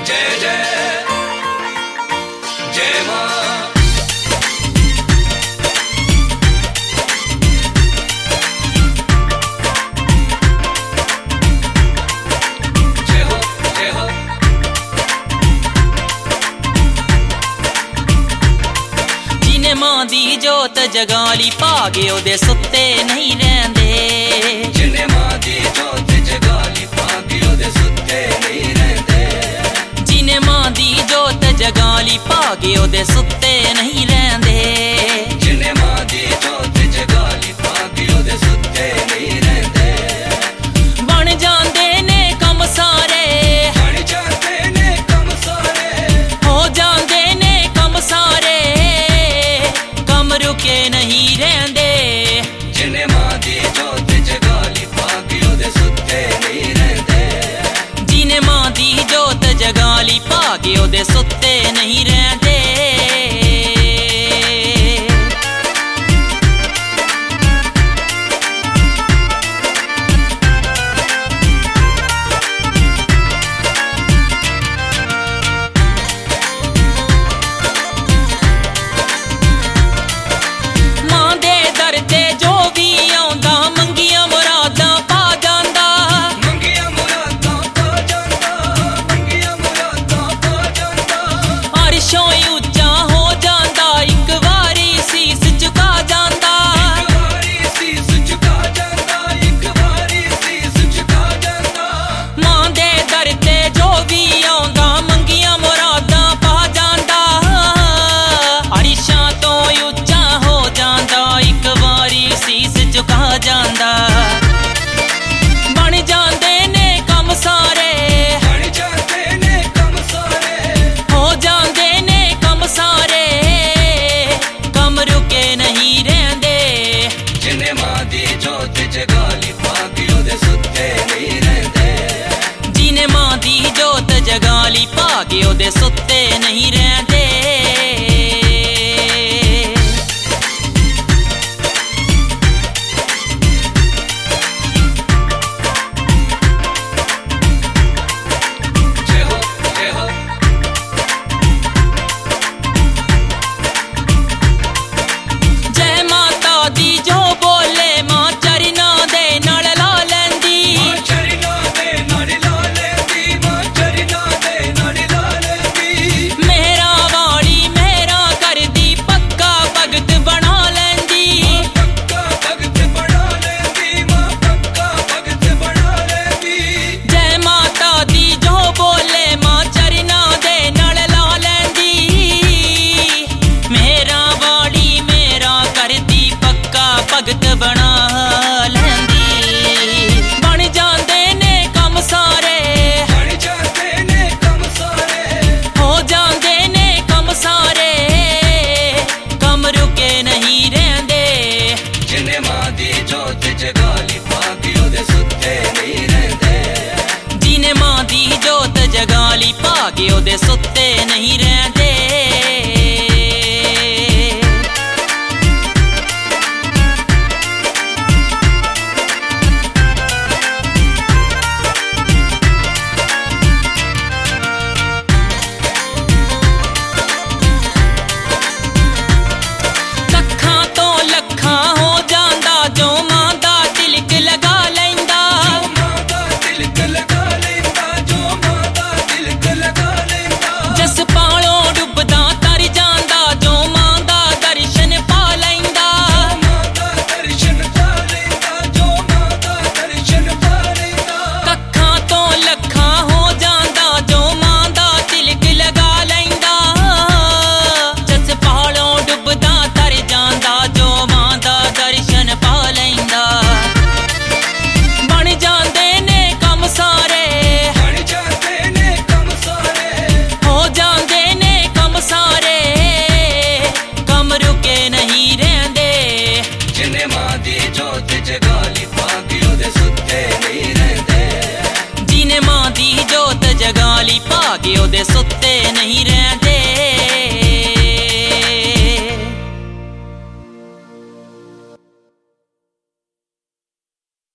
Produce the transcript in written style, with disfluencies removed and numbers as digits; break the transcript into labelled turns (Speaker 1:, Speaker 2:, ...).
Speaker 1: जय जय जय मां। जय हो जय हो।
Speaker 2: जिने मां दी जोत जगाली भागे ओदे सुत्ते नहीं रहंदे।
Speaker 1: जिने मां दी जोत जगाली भागे ओदे सुत्ते नहीं रहंदे।
Speaker 2: जिने मां दी जोत जगाली भागे ओदे सुत्ते नहीं रहंदे।
Speaker 1: जिने मां दी जोत जगाली भागे ओदे सुत्ते नहीं रहंदे।
Speaker 2: बन जांदे ने कम सारे,
Speaker 1: बन जांदे ने कम सारे,
Speaker 2: हो जांदे ने कम सारे, कम रुके नहीं रहंदे।
Speaker 1: जिने मां दी जोत जगाली भागे ओदे सुत्ते नहीं रहंदे।
Speaker 2: जिने मां दी जोत जगाली भागे ओदे सुत्ते नहीं रहंदे। मां दे दर ते जो भी आउंदा मंगियां मुरादां पा जांदा।
Speaker 1: मंगियां मुरादां पा जांदा, मंगियां मुरादां पा जांदा।
Speaker 2: अरशों उच्चा हो जांदा, एक वारी सीस झुका जांदा।
Speaker 1: एक वारी सीस झुका जांदा, एक वारी सीस झुका जांदा।
Speaker 2: मां दे दर ते जो भी आउंदा मंगियां मुरादां पा जांदा। अरशां तो उच्चा हो जांदा, एक वारी सीस झुका जांदा। बन जांदे ने कम सारे,
Speaker 1: बन जांदे ने कम सारे,
Speaker 2: हो जांदे ने कम सारे, कम रुके नहीं रहंदे।
Speaker 1: जिने मां दी जोत जगाली भागे ओदे सुत्ते नहीं रहंदे।
Speaker 2: जिने मां दी जोत जगाली भागे ओदे सुत्ते नहीं रहंदे।
Speaker 1: जय हो जय हो।
Speaker 2: जय माता दी जो बोले मां चरना दे नाल ला लैंदी।
Speaker 1: मां चरना दे नाल ला लैंदी, मां चरना दे नाल ला लैंदी।
Speaker 2: मेरा वाली मेरा करदी पक्का भगत बना लैंदी।
Speaker 1: पक्का भगत बना लैंदी, मां पक्का भगत बना लैंदी।
Speaker 2: जय माता दी जो बोले मां चरना दे नाल ला लैंदी। मेरा वाली मेरा करदी पक्का भगत बना लैंदी। बन जांदे ने कम सारे,
Speaker 1: बन जांदे ने कम सारे,
Speaker 2: हो जांदे ने कम सारे, कम रुके नहीं रहंदे।
Speaker 1: जिने मां दी जोत जगाली भागे ओदे सुत्ते नहीं रहंदे।
Speaker 2: जिने मां दी जोत जगाली भागे ओदे सुत्ते नहीं रहंदे। ਲੱਖਾਂ ਤੋਂ ਲੱਖਾਂ ਹੋ ਜਾਂਦਾ ਜੋ ਮਾਂ ਦਾ ਤਿਲਕ ਲਗਾ ਲੈਂਦਾ।
Speaker 1: जो मां दा तिलक लगा लैंदा, जो मां दा तिलक लगा लैंदा।
Speaker 2: जस पालों डुੱਬਦਾ ਤਰ ਜਾਂਦਾ ਜੋ ਮਾਂ ਦਾ ਦਰਸ਼ਨ ਪਾ ਲੈਂਦਾ।
Speaker 1: मां दा दर्शन पा लैंदा, जो मां दा दर्शन पा लैंदा।
Speaker 2: ਲੱਖਾਂ ਤੋਂ ਲੱਖਾਂ ਹੋ ਜਾਂਦਾ ਜੋ ਮਾਂ ਦਾ ਤਿਲਕ ਲਗਾ ਲੈਂਦਾ। ਜਸ ਪਾਲੋਂ ਡੁੱਬਦਾ ਤਰ ਜਾਂਦਾ ਜੋ ਮਾਂ ਦਾ ਦਰਸ਼ਨ ਪਾ ਲੈਂਦਾ। ਬਣ ਜਾਂਦੇ ਨੇ ਕੰਮ ਸਾਰੇ,
Speaker 1: बन जांदे ने कम सारे,
Speaker 2: हो जांदे ने कम सारे, कम रुके नहीं रहंदे।
Speaker 1: जिने मां दी जोत जगाली भागे ओदे सुत्ते नहीं रहंदे।
Speaker 2: जिने मां दी जोत जगाली भागे ओदे सुत्ते